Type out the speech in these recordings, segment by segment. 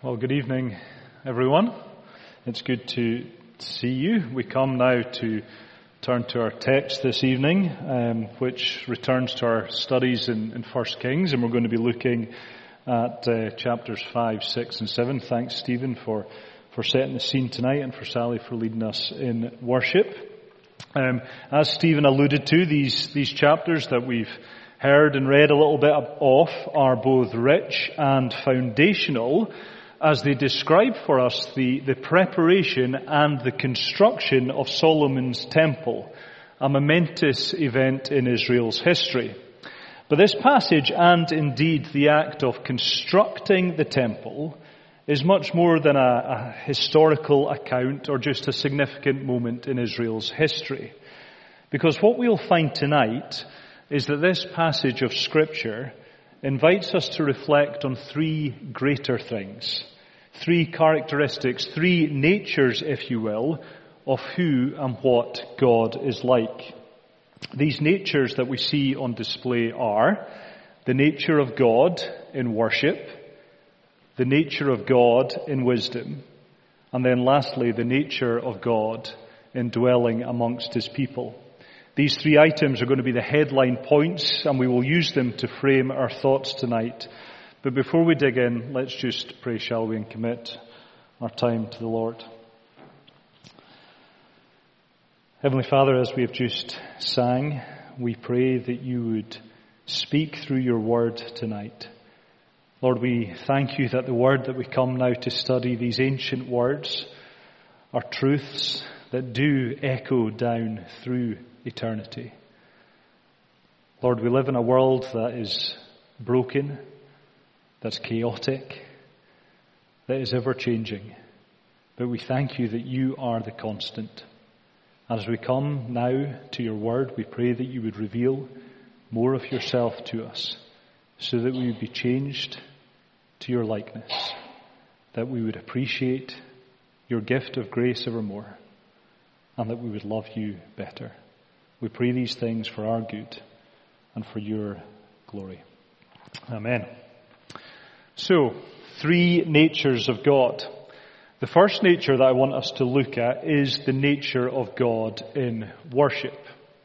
Well, good evening, everyone. It's good to see you. We come now to turn to our text this evening, which returns to our studies in 1 Kings, and we're going to be looking at chapters 5, 6, and 7. Thanks, Stephen, for setting the scene tonight, and for Sally for leading us in worship. As Stephen alluded to, these chapters that we've heard and read a little bit of are both rich and foundational as they describe for us the preparation and the construction of Solomon's temple, a momentous event in Israel's history. But this passage, and indeed the act of constructing the temple, is much more than a historical account or just a significant moment in Israel's history. Because what we'll find tonight is that this passage of Scripture invites us to reflect on three greater things. Three characteristics, three natures, if you will, of who and what God is like. These natures that we see on display are the nature of God in worship, the nature of God in wisdom, and then lastly, the nature of God in dwelling amongst His people. These three items are going to be the headline points, and we will use them to frame our thoughts tonight. But before we dig in, let's just pray, shall we, and commit our time to the Lord. Heavenly Father, as we have just sang, we pray that you would speak through your word tonight. Lord, we thank you that the word that we come now to study, these ancient words, are truths that do echo down through eternity. Lord, we live in a world that is broken, that's chaotic, that is ever-changing. But we thank you that you are the constant. As we come now to your word, we pray that you would reveal more of yourself to us, so that we would be changed to your likeness, that we would appreciate your gift of grace evermore, and that we would love you better. We pray these things for our good and for your glory. Amen. So, three natures of God. The first nature that I want us to look at is the nature of God in worship.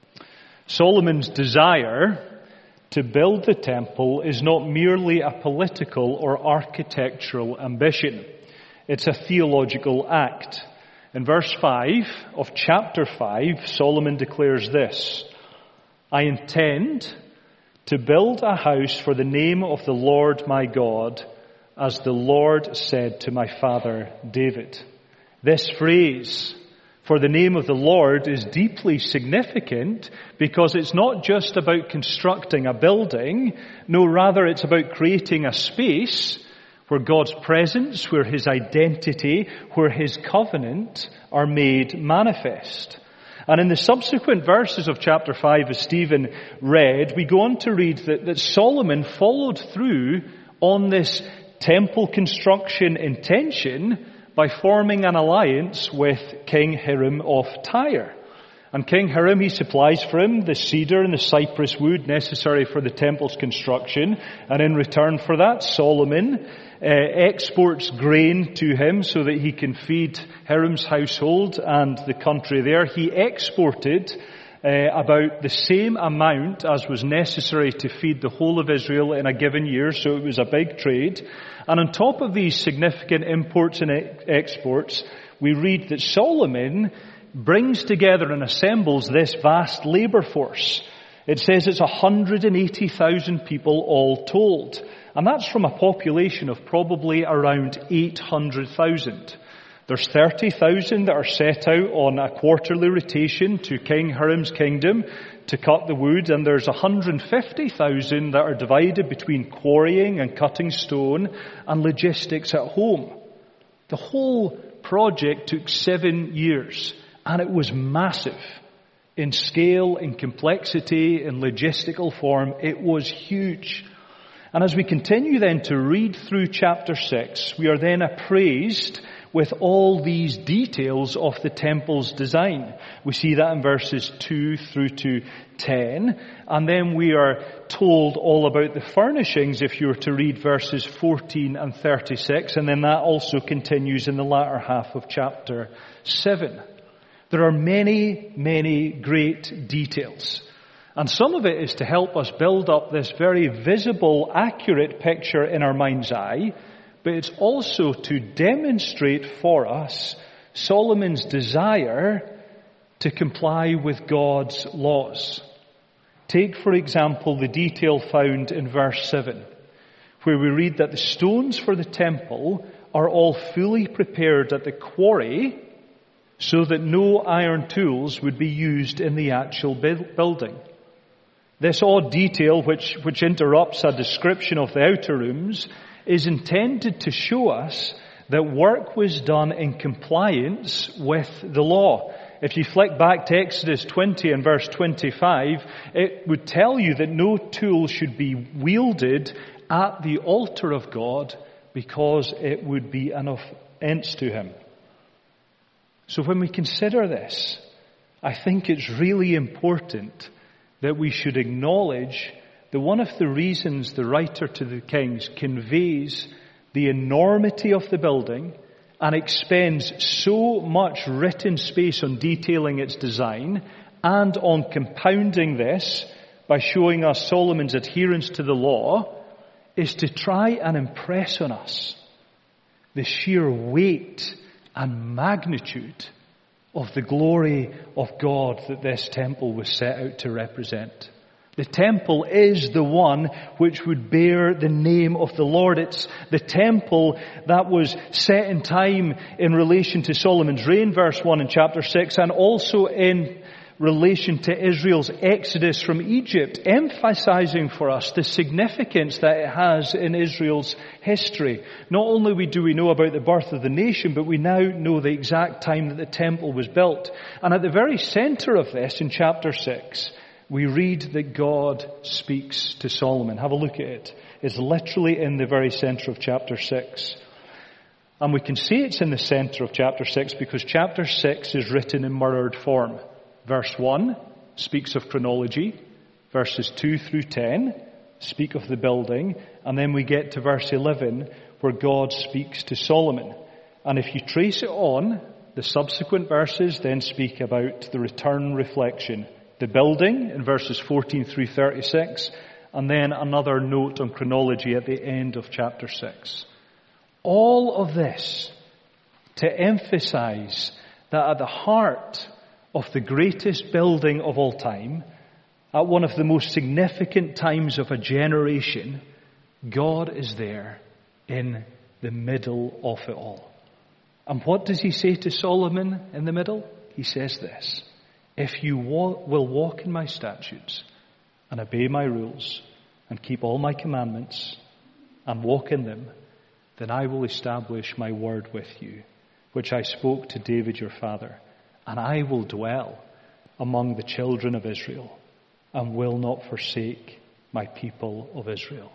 Solomon's desire to build the temple is not merely a political or architectural ambition. It's a theological act. In verse 5 of chapter 5, Solomon declares this: I intend to build a house for the name of the Lord my God, as the Lord said to my father David. This phrase, for the name of the Lord, is deeply significant because it's not just about constructing a building. No, rather it's about creating a space where God's presence, where His identity, where His covenant are made manifest. And in the subsequent verses of chapter 5, as Stephen read, we go on to read that Solomon followed through on this temple construction intention by forming an alliance with King Hiram of Tyre. And King Hiram, he supplies for him the cedar and the cypress wood necessary for the temple's construction. And in return for that, Solomon exports grain to him so that he can feed Hiram's household and the country there. He exported about the same amount as was necessary to feed the whole of Israel in a given year, so it was a big trade. And on top of these significant imports and exports, we read that Solomon brings together and assembles this vast labor force. It says it's 180,000 people all told. And that's from a population of probably around 800,000. There's 30,000 that are set out on a quarterly rotation to King Hiram's kingdom to cut the wood, and there's 150,000 that are divided between quarrying and cutting stone and logistics at home. The whole project took 7 years, and it was massive. In scale, in complexity, in logistical form, it was huge. And as we continue then to read through chapter 6, we are then appraised with all these details of the temple's design. We see that in verses 2 through to 10. And then we are told all about the furnishings if you were to read verses 14 and 36. And then that also continues in the latter half of chapter 7. There are many, many great details. And some of it is to help us build up this very visible, accurate picture in our mind's eye. But it's also to demonstrate for us Solomon's desire to comply with God's laws. Take, for example, the detail found in verse 7, where we read that the stones for the temple are all fully prepared at the quarry so that no iron tools would be used in the actual building. This odd detail, which interrupts a description of the outer rooms, is intended to show us that work was done in compliance with the law. If you flick back to Exodus 20 and verse 25, it would tell you that no tool should be wielded at the altar of God because it would be an offense to him. So when we consider this, I think it's really important that we should acknowledge that one of the reasons the writer to the Kings conveys the enormity of the building and expends so much written space on detailing its design and on compounding this by showing us Solomon's adherence to the law is to try and impress on us the sheer weight and magnitude of the glory of God that this temple was set out to represent. The temple is the one which would bear the name of the Lord. It's the temple that was set in time in relation to Solomon's reign, verse 1 in chapter 6, and also in relation to Israel's exodus from Egypt, emphasizing for us the significance that it has in Israel's history. Not only do we know about the birth of the nation, but we now know the exact time that the temple was built. And at the very center of this, in chapter 6, we read that God speaks to Solomon. Have a look at it. It's literally in the very center of chapter 6. And we can see it's in the center of chapter 6 because chapter 6 is written in mirrored form. Verse 1 speaks of chronology. Verses 2 through 10 speak of the building. And then we get to verse 11 where God speaks to Solomon. And if you trace it on, the subsequent verses then speak about the return reflection. The building in verses 14 through 36, and then another note on chronology at the end of chapter 6. All of this to emphasize that at the heart of the greatest building of all time, at one of the most significant times of a generation, God is there in the middle of it all. And what does he say to Solomon in the middle? He says this: if you will walk in my statutes and obey my rules and keep all my commandments and walk in them, then I will establish my word with you, which I spoke to David your father, and I will dwell among the children of Israel and will not forsake my people of Israel.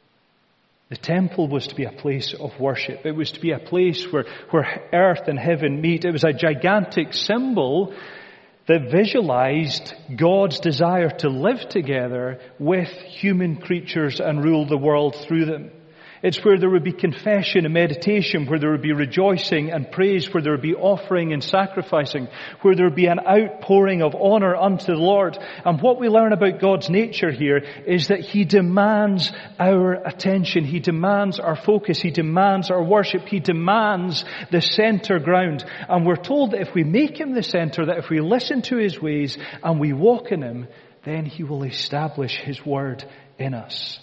The temple was to be a place of worship. It was to be a place where earth and heaven meet. It was a gigantic symbol that visualized God's desire to live together with human creatures and rule the world through them. It's where there would be confession and meditation, where there would be rejoicing and praise, where there would be offering and sacrificing, where there would be an outpouring of honor unto the Lord. And what we learn about God's nature here is that he demands our attention. He demands our focus. He demands our worship. He demands the center ground. And we're told that if we make him the center, that if we listen to his ways and we walk in him, then he will establish his word in us.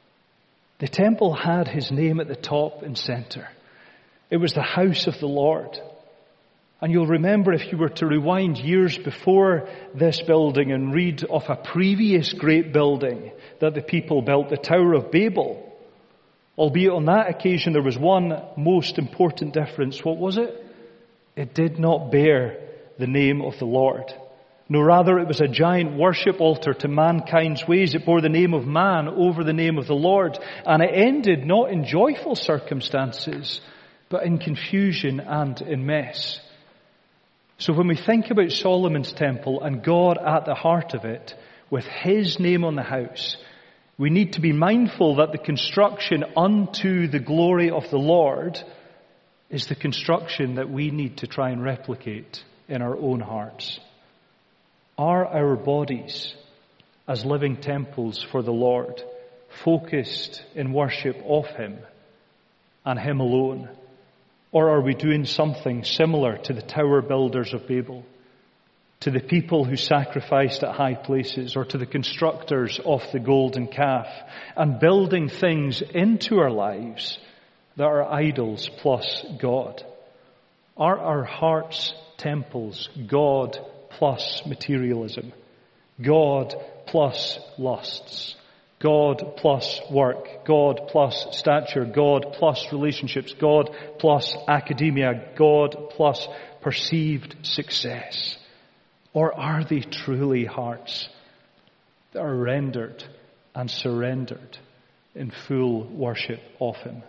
The temple had his name at the top and center. It was the house of the Lord. And you'll remember, if you were to rewind years before this building and read of a previous great building that the people built, the Tower of Babel, albeit on that occasion there was one most important difference. What was it? It did not bear the name of the Lord. No, rather it was a giant worship altar to mankind's ways. It bore the name of man over the name of the Lord. And it ended not in joyful circumstances, but in confusion and in mess. So when we think about Solomon's temple and God at the heart of it, with his name on the house, we need to be mindful that the construction unto the glory of the Lord is the construction that we need to try and replicate in our own hearts. Are our bodies as living temples for the Lord, focused in worship of him and him alone? Or are we doing something similar to the tower builders of Babel, to the people who sacrificed at high places, or to the constructors of the golden calf, and building things into our lives that are idols plus God? Are our hearts temples God plus materialism, God plus lusts, God plus work, God plus stature, God plus relationships, God plus academia, God plus perceived success? Or are they truly hearts that are rendered and surrendered in full worship of him?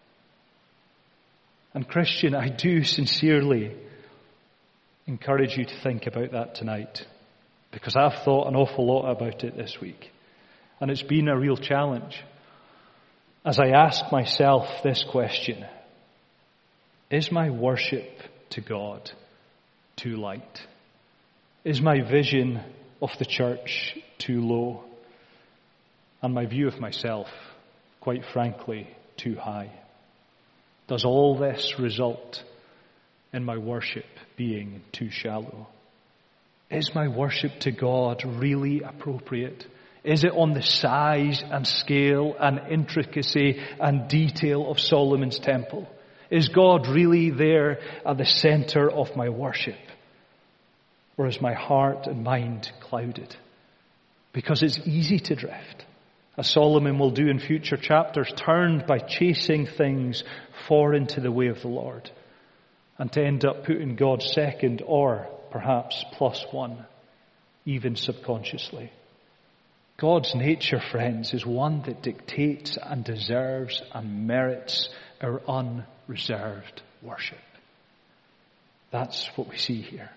And Christian, I do sincerely encourage you to think about that tonight, because I've thought an awful lot about it this week. And it's been a real challenge as I ask myself this question: is my worship to God too light? Is my vision of the church too low? And my view of myself, quite frankly, too high? Does all this result in my worship being too shallow? Is my worship to God really appropriate? Is it on the size and scale and intricacy and detail of Solomon's temple? Is God really there at the center of my worship? Or is my heart and mind clouded? Because it's easy to drift, as Solomon will do in future chapters, turned by chasing things foreign to the way of the Lord, and to end up putting God second, or perhaps plus one, even subconsciously. God's nature, friends, is one that dictates and deserves and merits our unreserved worship. That's what we see here.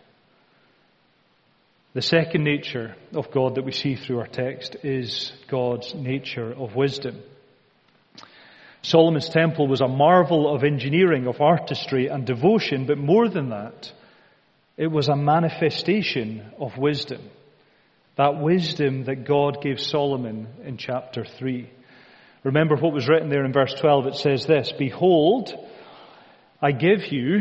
The second nature of God that we see through our text is God's nature of wisdom. Solomon's temple was a marvel of engineering, of artistry and devotion, but more than that, it was a manifestation of wisdom. That wisdom that God gave Solomon in chapter 3. Remember what was written there in verse 12. It says this: "Behold, I give you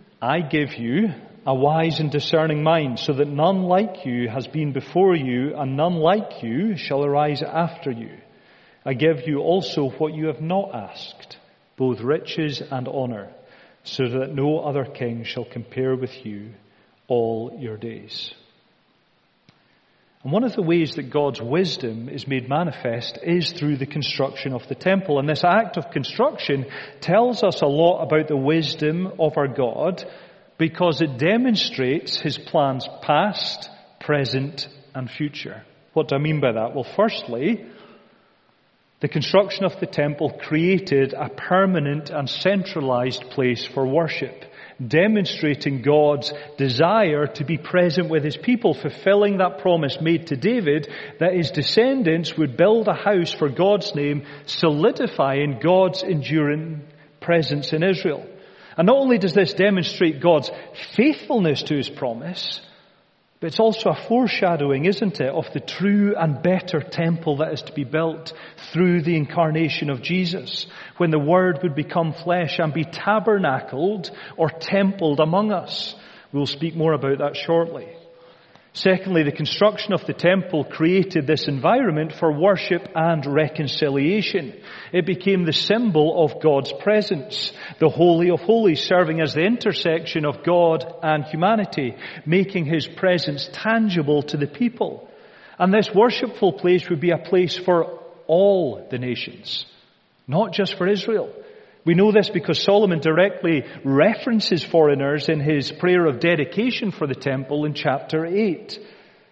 a wise and discerning mind, so that none like you has been before you, and none like you shall arise after you. I give you also what you have not asked, both riches and honor, so that no other king shall compare with you all your days." And one of the ways that God's wisdom is made manifest is through the construction of the temple. And this act of construction tells us a lot about the wisdom of our God, because it demonstrates his plans past, present, and future. What do I mean by that? Well, firstly, the construction of the temple created a permanent and centralized place for worship, demonstrating God's desire to be present with his people, fulfilling that promise made to David that his descendants would build a house for God's name, solidifying God's enduring presence in Israel. And not only does this demonstrate God's faithfulness to his promise, but it's also a foreshadowing, isn't it, of the true and better temple that is to be built through the incarnation of Jesus, when the Word would become flesh and be tabernacled or templed among us. We'll speak more about that shortly. Secondly, the construction of the temple created this environment for worship and reconciliation. It became the symbol of God's presence, the Holy of Holies, serving as the intersection of God and humanity, making his presence tangible to the people. And this worshipful place would be a place for all the nations, not just for Israel. We know this because Solomon directly references foreigners in his prayer of dedication for the temple in chapter 8.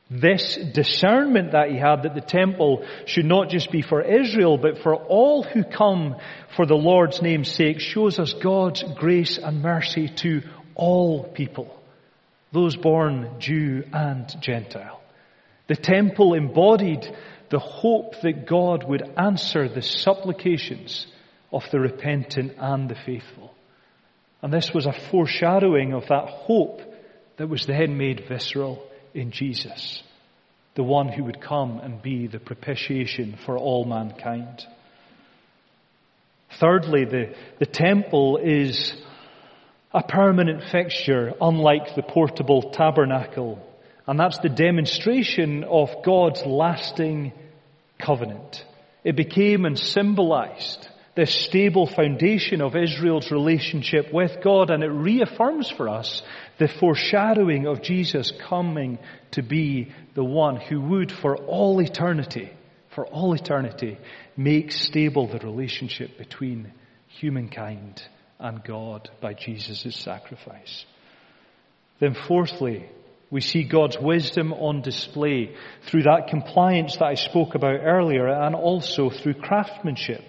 This discernment that he had, that the temple should not just be for Israel, but for all who come for the Lord's name's sake, shows us God's grace and mercy to all people, those born Jew and Gentile. The temple embodied the hope that God would answer the supplications of the repentant and the faithful. And this was a foreshadowing of that hope that was then made visceral in Jesus, the one who would come and be the propitiation for all mankind. Thirdly, the temple is a permanent fixture, unlike the portable tabernacle. And that's the demonstration of God's lasting covenant. It became and symbolized this stable foundation of Israel's relationship with God, and it reaffirms for us the foreshadowing of Jesus coming to be the one who would for all eternity, make stable the relationship between humankind and God by Jesus' sacrifice. Then fourthly, we see God's wisdom on display through that compliance that I spoke about earlier, and also through craftsmanship.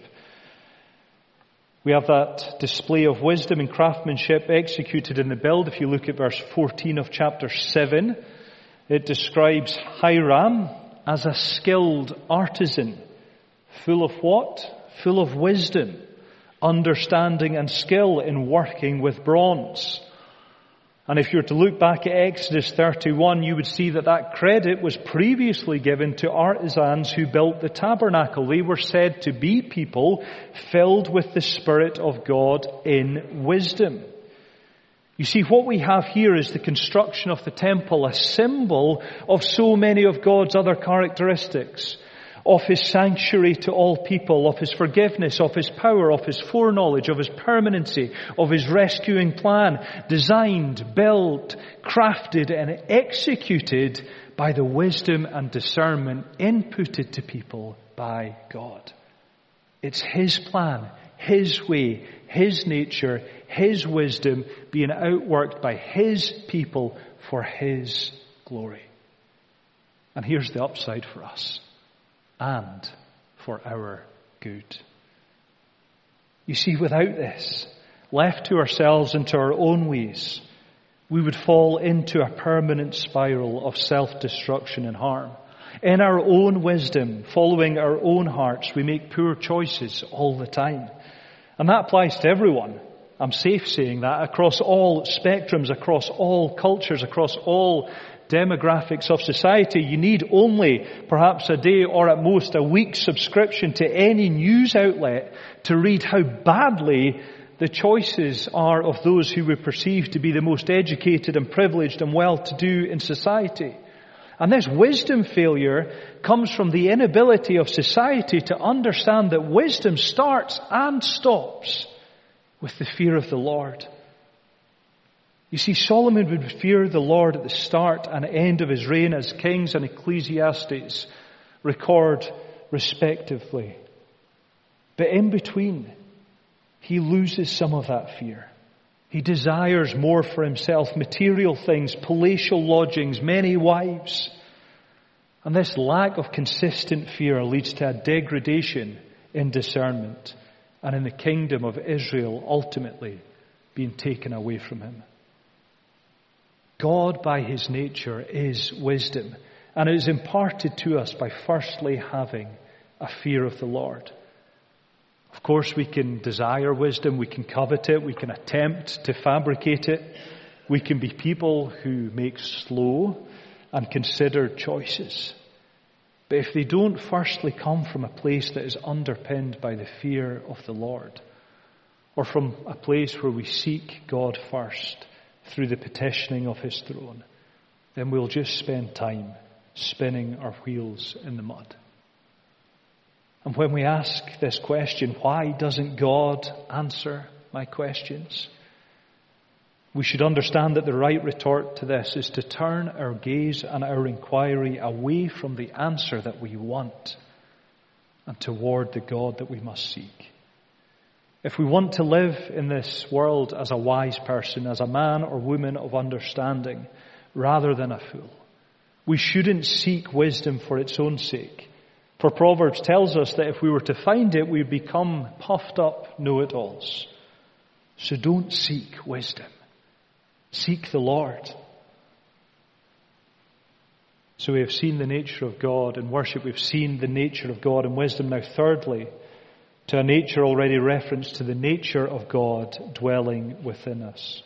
We have that display of wisdom and craftsmanship executed in the build. If you look at verse 14 of chapter 7, it describes Hiram as a skilled artisan, full of what? Full of wisdom, understanding and skill in working with bronze. And if you were to look back at Exodus 31, you would see that credit was previously given to artisans who built the tabernacle. They were said to be people filled with the Spirit of God in wisdom. You see, what we have here is the construction of the temple, a symbol of so many of God's other characteristics, of His sanctuary to all people, of His forgiveness, of His power, of His foreknowledge, of His permanency, of His rescuing plan, designed, built, crafted, and executed by the wisdom and discernment inputted to people by God. It's His plan, His way, His nature, His wisdom being outworked by His people for His glory. And here's the upside for us. And for our good. You see, without this, left to ourselves and to our own ways, we would fall into a permanent spiral of self-destruction and harm. In our own wisdom, following our own hearts, we make poor choices all the time. And that applies to everyone. I'm safe saying that, across all spectrums, across all cultures, across all demographics of society. You need only perhaps a day or at most a week's subscription to any news outlet to read how badly the choices are of those who we perceive to be the most educated and privileged and well-to-do in society. And this wisdom failure comes from the inability of society to understand that wisdom starts and stops with the fear of the Lord. You see, Solomon would fear the Lord at the start and end of his reign, as Kings and Ecclesiastes record respectively. But in between, he loses some of that fear. He desires more for himself, material things, palatial lodgings, many wives. And this lack of consistent fear leads to a degradation in discernment and in the kingdom of Israel ultimately being taken away from him. God, by His nature, is wisdom, and it is imparted to us by firstly having a fear of the Lord. Of course, we can desire wisdom, we can covet it, we can attempt to fabricate it. We can be people who make slow and considered choices. But if they don't firstly come from a place that is underpinned by the fear of the Lord, or from a place where we seek God first, through the petitioning of His throne, then we'll just spend time spinning our wheels in the mud. And when we ask this question, why doesn't God answer my questions? We should understand that the right retort to this is to turn our gaze and our inquiry away from the answer that we want and toward the God that we must seek. If we want to live in this world as a wise person, as a man or woman of understanding, rather than a fool, We shouldn't seek wisdom for its own sake. For Proverbs tells us that if we were to find it, we'd become puffed up know-it-alls. So don't seek wisdom. Seek the Lord. So we have seen the nature of God in worship. We've seen the nature of God in wisdom. Now thirdly, to a nature already referenced, to the nature of God dwelling within us.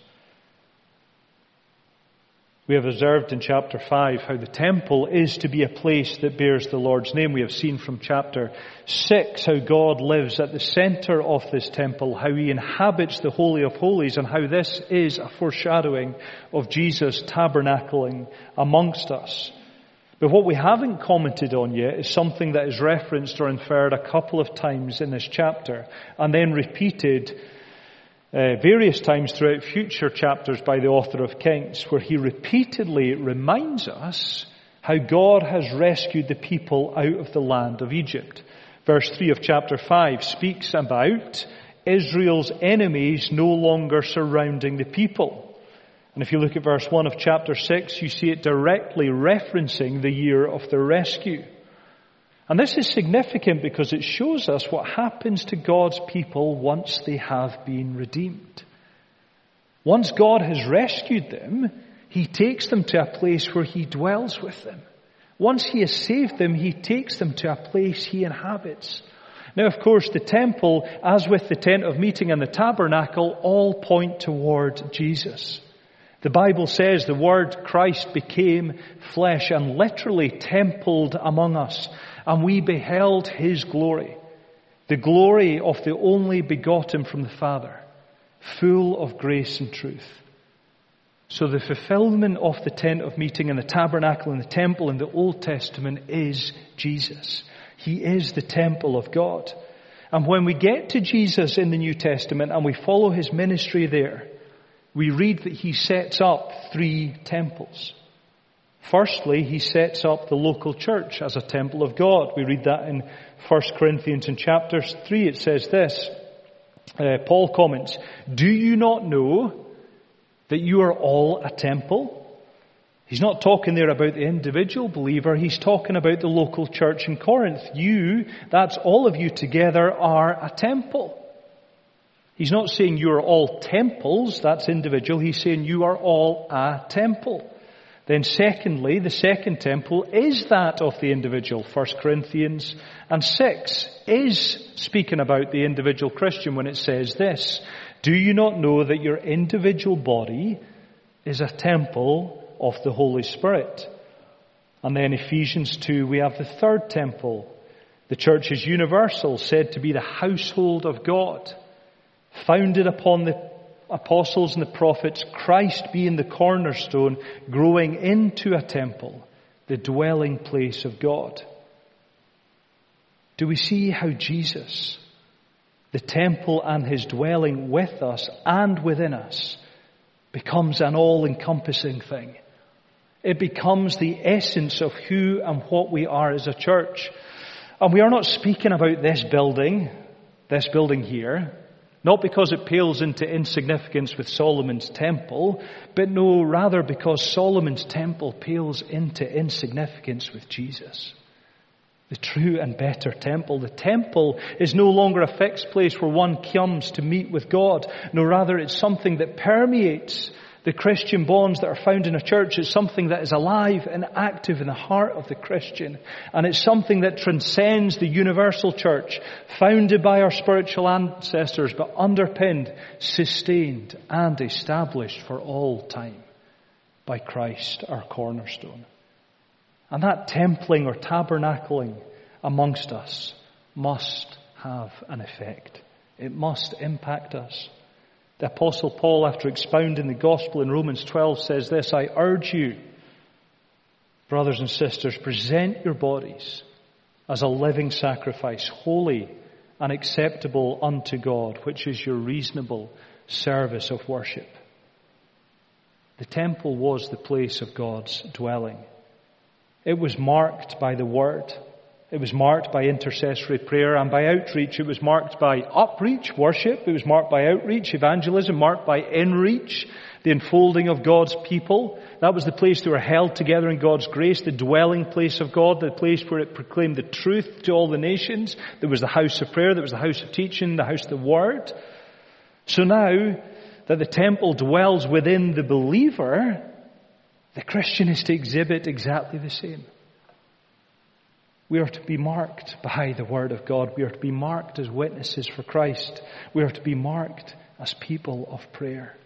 We have observed in chapter 5 how the temple is to be a place that bears the Lord's name. We have seen from chapter 6 how God lives at the center of this temple, how He inhabits the Holy of Holies, and how this is a foreshadowing of Jesus tabernacling amongst us. But what we haven't commented on yet is something that is referenced or inferred a couple of times in this chapter, and then repeated various times throughout future chapters by the author of Kings, where he repeatedly reminds us how God has rescued the people out of the land of Egypt. Verse 3 of chapter 5 speaks about Israel's enemies no longer surrounding the people. And if you look at verse 1 of chapter 6, you see it directly referencing the year of the rescue. And this is significant because it shows us what happens to God's people once they have been redeemed. Once God has rescued them, He takes them to a place where He dwells with them. Once He has saved them, He takes them to a place He inhabits. Now, of course, the temple, as with the tent of meeting and the tabernacle, all point toward Jesus. The Bible says the Word Christ became flesh and literally templed among us. And we beheld His glory, the glory of the only begotten from the Father, full of grace and truth. So the fulfillment of the tent of meeting and the tabernacle and the temple in the Old Testament is Jesus. He is the temple of God. And when we get to Jesus in the New Testament and we follow His ministry there, we read that He sets up 3 temples. Firstly, He sets up the local church as a temple of God. We read that in 1 Corinthians in chapter 3. It says this, Paul comments, "Do you not know that you are all a temple?" He's not talking there about the individual believer. He's talking about the local church in Corinth. You, that's all of you together, are a temple. He's not saying you are all temples, that's individual. He's saying you are all a temple. Then secondly, the second temple is that of the individual. 1 Corinthians and 6 is speaking about the individual Christian when it says this, "Do you not know that your individual body is a temple of the Holy Spirit?" And then Ephesians 2, we have the third temple. The church is universal, said to be the household of God, founded upon the apostles and the prophets, Christ being the cornerstone, growing into a temple, the dwelling place of God. Do we see how Jesus, the temple and His dwelling with us and within us, becomes an all-encompassing thing? It becomes the essence of who and what we are as a church. And we are not speaking about this building here, not because it pales into insignificance with Solomon's temple, but no, rather because Solomon's temple pales into insignificance with Jesus. The true and better temple. The temple is no longer a fixed place where one comes to meet with God. No, rather it's something that permeates the Christian bonds that are found in a church. It's something that is alive and active in the heart of the Christian. And it's something that transcends the universal church, founded by our spiritual ancestors, but underpinned, sustained, and established for all time by Christ, our cornerstone. And that templing or tabernacling amongst us must have an effect. It must impact us. The Apostle Paul, after expounding the gospel in Romans 12, says this, "I urge you, brothers and sisters, present your bodies as a living sacrifice, holy and acceptable unto God, which is your reasonable service of worship." The temple was the place of God's dwelling. It was marked by the Word. It was marked by intercessory prayer, and by outreach. It was marked by upreach, worship. It was marked by outreach, evangelism, marked by inreach, the enfolding of God's people. That was the place they were held together in God's grace, the dwelling place of God, the place where it proclaimed the truth to all the nations. There was the house of prayer, there was the house of teaching, the house of the word. So now that the temple dwells within the believer, the Christian is to exhibit exactly the same. We are to be marked by the Word of God. We are to be marked as witnesses for Christ. We are to be marked as people of prayer.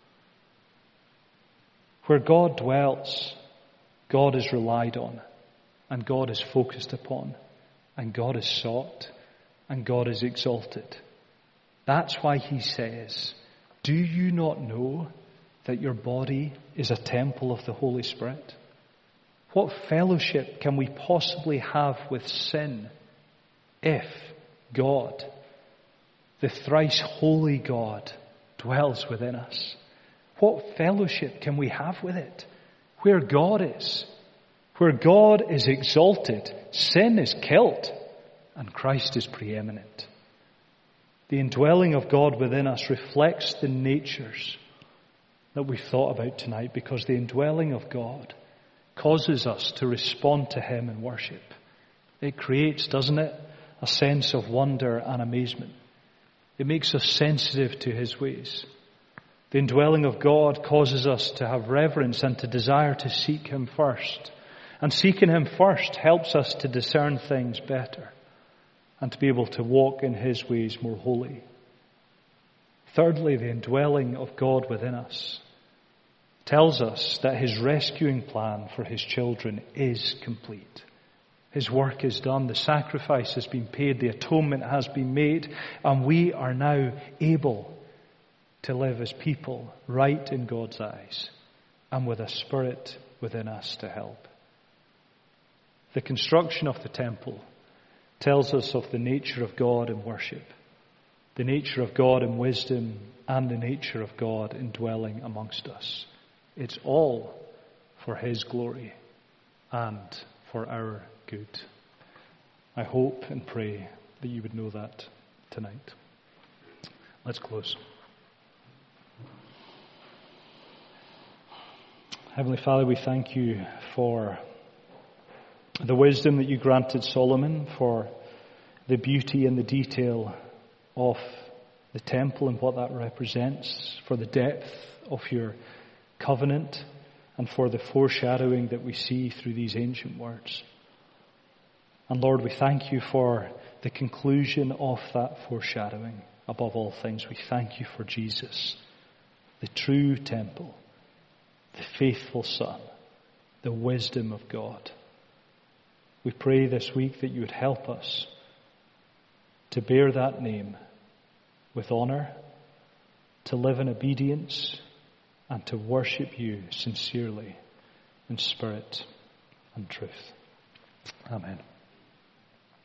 Where God dwells, God is relied on, and God is focused upon, and God is sought, and God is exalted. That's why he says, do you not know that your body is a temple of the Holy Spirit? What fellowship can we possibly have with sin if God, the thrice holy God, dwells within us? What fellowship can we have with it? Where God is exalted, sin is killed, and Christ is preeminent. The indwelling of God within us reflects the natures that we've thought about tonight, because the indwelling of God causes us to respond to him in worship. It creates, doesn't it, a sense of wonder and amazement. It makes us sensitive to his ways. The indwelling of God causes us to have reverence and to desire to seek him first. And seeking him first helps us to discern things better and to be able to walk in his ways more wholly. Thirdly, the indwelling of God within us tells us that his rescuing plan for his children is complete. His work is done. The sacrifice has been paid. The atonement has been made. And we are now able to live as people right in God's eyes and with a spirit within us to help. The construction of the temple tells us of the nature of God in worship, the nature of God in wisdom, and the nature of God in dwelling amongst us. It's all for his glory and for our good. I hope and pray that you would know that tonight. Let's close. Heavenly Father, we thank you for the wisdom that you granted Solomon, for the beauty and the detail of the temple and what that represents, for the depth of your covenant, and for the foreshadowing that we see through these ancient words. And Lord, we thank you for the conclusion of that foreshadowing. Above all things, we thank you for Jesus, the true temple, the faithful Son, the wisdom of God. We pray this week that you would help us to bear that name with honor, to live in obedience, and to worship you sincerely in spirit and truth. Amen.